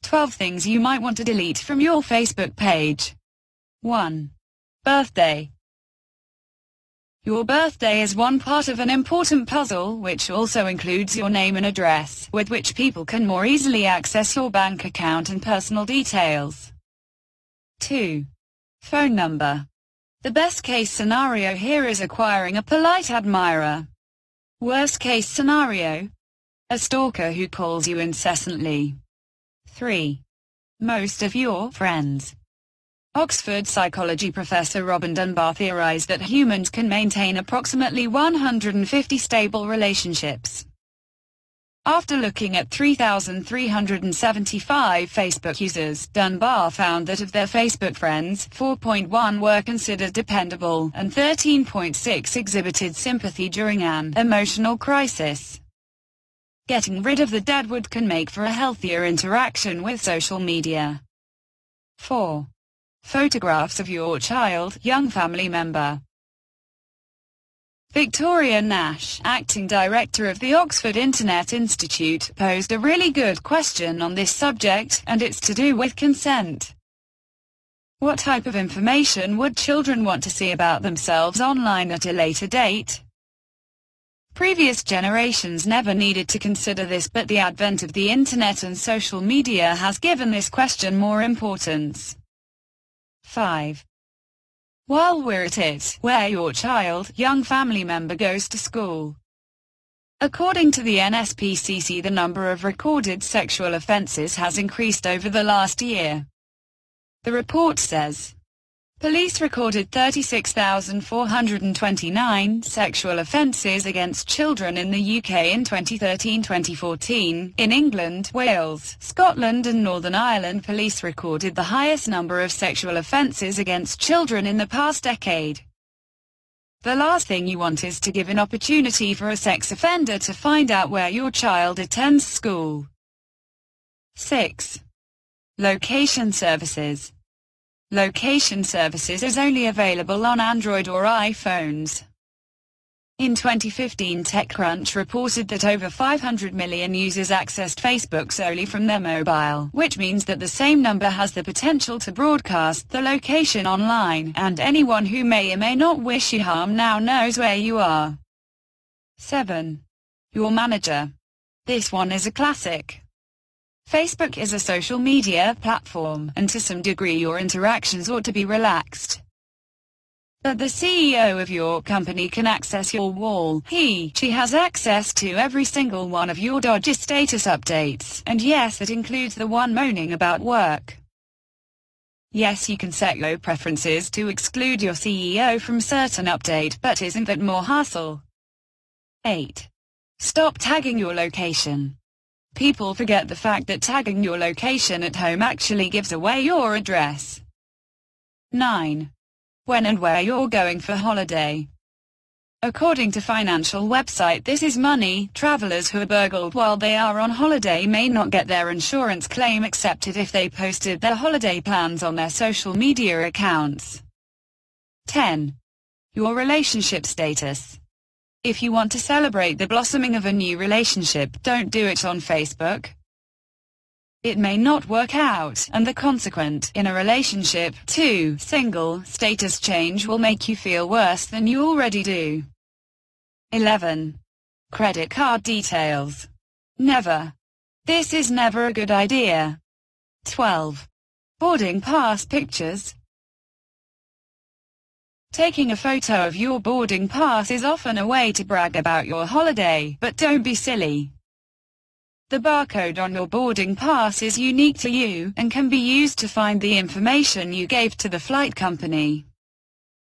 12 things you might want to delete from your Facebook page. 1. Birthday. Your birthday is one part of an important puzzle which also includes your name and address, with which people can more easily access your bank account and personal details. 2. Phone number. The best case scenario here is acquiring a polite admirer. Worst case scenario? A stalker who calls you incessantly. 3. Most of your friends. Oxford psychology professor Robin Dunbar theorized that humans can maintain approximately 150 stable relationships. After looking at 3,375 Facebook users, Dunbar found that of their Facebook friends, 4.1 were considered dependable, and 13.6 exhibited sympathy during an emotional crisis. Getting rid of the deadwood can make for a healthier interaction with social media. 4. Photographs of your child, young family member. Victoria Nash, acting director of the Oxford Internet Institute, posed a really good question on this subject, and it's to do with consent. What type of information would children want to see about themselves online at a later date? Previous generations never needed to consider this, but the advent of the Internet and social media has given this question more importance. 5. While we're at it, where your child, young family member goes to school. According to the NSPCC, the number of recorded sexual offences has increased over the last year. The report says, police recorded 36,429 sexual offences against children in the UK in 2013-2014. In England, Wales, Scotland and Northern Ireland, police recorded the highest number of sexual offences against children in the past decade. The last thing you want is to give an opportunity for a sex offender to find out where your child attends school. 6. Location services. Location services is only available on Android or iPhones. In 2015, TechCrunch reported that over 500 million users accessed Facebook solely from their mobile, which means that the same number has the potential to broadcast the location online, and anyone who may or may not wish you harm now knows where you are. 7. Your manager. This one is a classic. Facebook is a social media platform, and to some degree your interactions ought to be relaxed. But the CEO of your company can access your wall. She has access to every single one of your dodgy status updates, and yes, that includes the one moaning about work. Yes, you can set your preferences to exclude your CEO from certain update, but isn't that more hassle? 8. Stop tagging your location. People forget the fact that tagging your location at home actually gives away your address. 9. When and where you're going for holiday. According to financial website This Is Money, travelers who are burgled while they are on holiday may not get their insurance claim accepted if they posted their holiday plans on their social media accounts. 10. Your relationship status. If you want to celebrate the blossoming of a new relationship, don't do it on Facebook. It may not work out, and the consequent, in a relationship, 2, single, status change will make you feel worse than you already do. 11. Credit card details. Never. This is never a good idea. 12. Boarding pass pictures. Taking a photo of your boarding pass is often a way to brag about your holiday, but don't be silly. The barcode on your boarding pass is unique to you, and can be used to find the information you gave to the flight company.